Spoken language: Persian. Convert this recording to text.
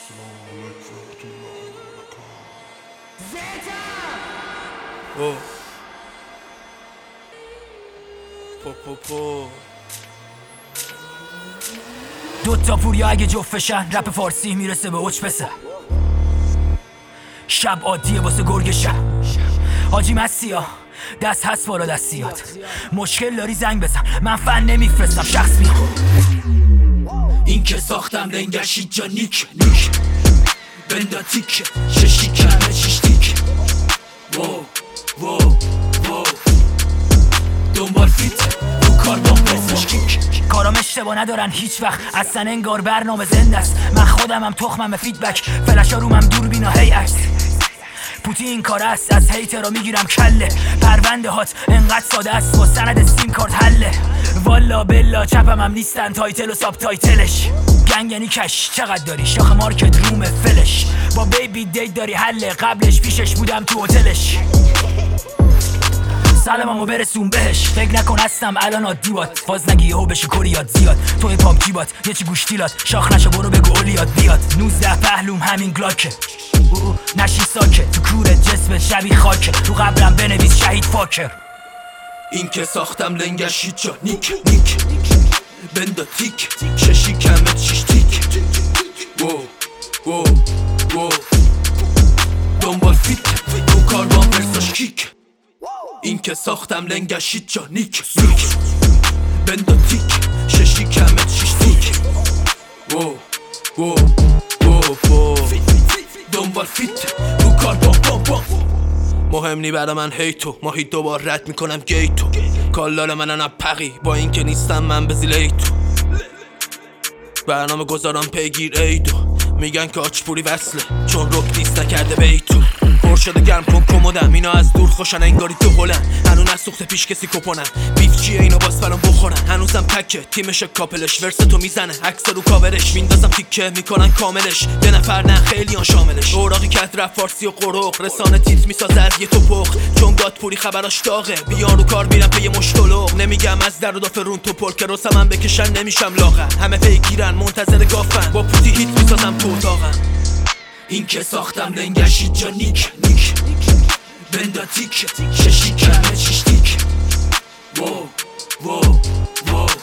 دوتا پوریا اگه جفشن رپ فارسی میرسه به اوج پسر. شب عادیه واسه گرگ شب حاجی مسیحا دست هست بالا دستیات. مشکل داری زنگ بزن من فن نمیفرستم شخص میخوام. این که ساختم لنگش اینجا نیک نیک بندا تیک ششی کمه شش تیک وو وو وو دنبال فیت رو کار با پرسش کیک. کارام اشتباه ندارن هیچ وقت اصلا انگار برنامه زنده است. من خودمم تخمم به فیدبک فلشا رومم دوربینا هی عکس پوتی این کار است. از هیترا میگیرم کله پرونده هات انقدر ساده است با سند سیم کارت حله. والا بلا چپم هم نیستن تایتل و ساب تایتلش. گنگ یعنی کش چقدر داری شاخ مارکت روم فلش. با بیبی دیت داری حله قبلش پیشش بودم تو هتلش. سلاممو برسون بهش فکر نکن هستم الان عادی بات. فاز نگی یهو بشه کریات زیاد توی پاپجی بات یه چی گوشتیلات شاخ نشه برو بگو اولیات بیاد. 19 پهلوم همین گلاکه نشی ساکه تو کوره جسمت شبیه خاکه رو قبرم بنویس شهید فاکر. این که ساختم لنگش هیچا نیک نیک بندا تیک ششی کمت شش تیک وو وو وو دنبال فیت رو کار با ورساش کیک. این که ساختم لنگش هیچا نیک نیک بندا تیک ششی کمت شش تیک وو وو وو وو دنبال فیت رو کار با مهم نی برا من هیتو ماهی دوبار رد میکنم گیتو. کالال منم پقی با این که نیستم من بزیلیتو. برنامه گذارم پیگیر ایدو میگن که آچپوری وصله چون رک دیست نکرده بیتو. پر شده گرم کن کمودم اینا از دور خوشن انگاری تو هلن. هنوز نسوخته پیش کسی کپونن بیف چیه اینا باز برام بخورن. هنوزم تکه تیمش کاپلش ورستو میزنه عکس رو کاورش میندازم تیکه میکنن کاملش. یه نفر نه خیلیان شاملش اوراقی کت رپ فارسی و قروق رسانه تیت میسازه از یه توپخ چون گاد پوری خبراش داغه. بیان رو کار میرم پی مشتلق نمیگم از در و دافرون تو پل که رسم من بکشن نمیشم لاغر. همه پیگیرن منتظر گافن با پوتی هیت میسازم تو اتاقم. این که ساختم لنگش اینجا نیک نیک بندا تیک ششی کمه شش تیک وو وو وو